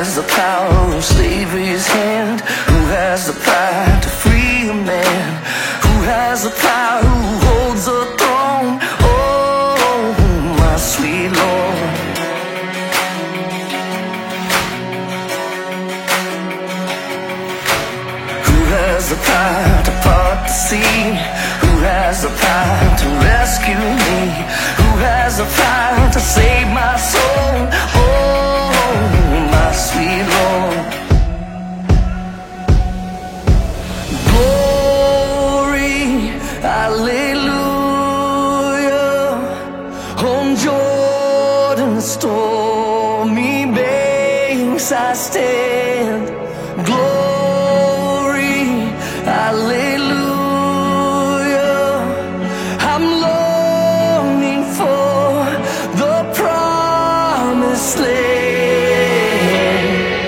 has the power of slavery's hand? Who has the power to free a man? Who has the power, who holds the throne? Oh, my sweet Lord. Who has the power to part the sea? Who has the power to rescue me? Who has the power to save my soul? Oh, my sweet Lord. Glory, hallelujah. On Jordan's stormy banks I stand. Glory, hallelujah. I'm longing for the promised land.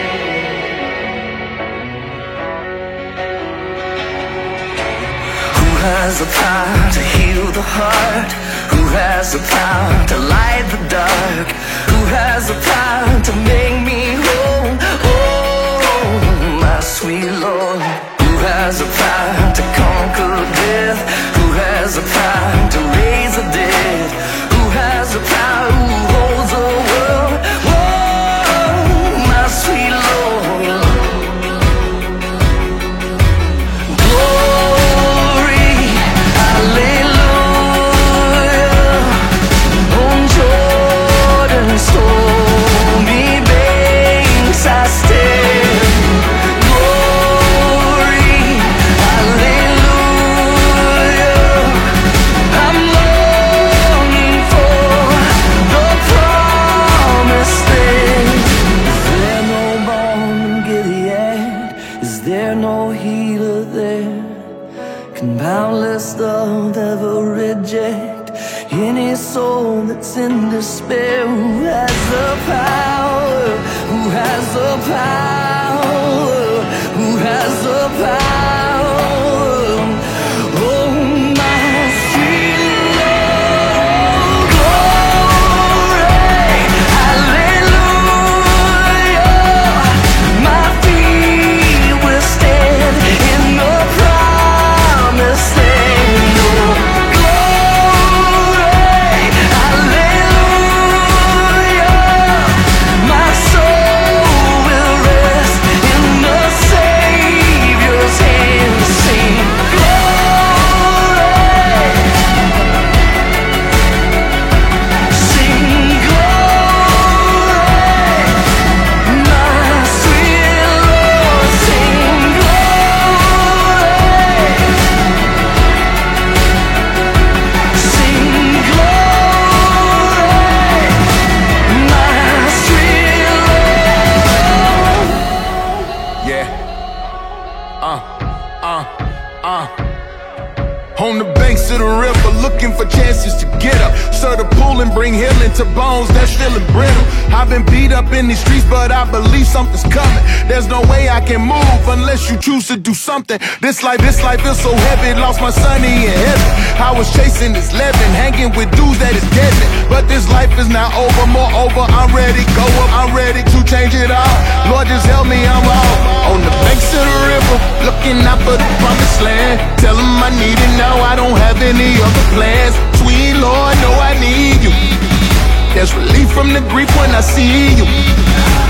Who has the power to heal the heart? Who has the power to light the dark? Who has the power to make me whole? Oh, my sweet Lord. Who has the power to conquer death? Who has the power to raise the dead? Who has the power, who holds the world? Oh, my sweet Lord. Glory, hallelujah. On Jordan's stormy banks I stand. Glory, hallelujah. I'm longing for the promised land. Is there no balm in Gilead? Is there no healer there? Can boundless love ever reject any soul that's in despair? Who has the power? Who has the power? Who has the power? Oh, my sweet Lord. Glory, hallelujah. My feet will stand in the promised land. Oh, glory, hallelujah. My soul will rest in the Savior's hand. Sing glory, sing glory. My sweet Lord, sing glory, sing glory. My sweet Lord. Yeah. On the banks of the river, looking for chances to get up. Stir the pool and bring healing to bones that's feeling brittle. I've been beat up in these streets, but I believe something's coming. There's no way I can move unless you choose to do something. This life is so heavy. Lost my sonny in heaven. I was chasing this living, hanging with dudes that is deadly. But this life is not over, moreover, I'm ready. Go up, I'm ready to change it all. Lord, just help me, I'm all on the banks of the river, looking out for the promised land. Tell him I need it now, I don't have any other plans. Sweet Lord, know I need you. There's relief from the grief when I see you.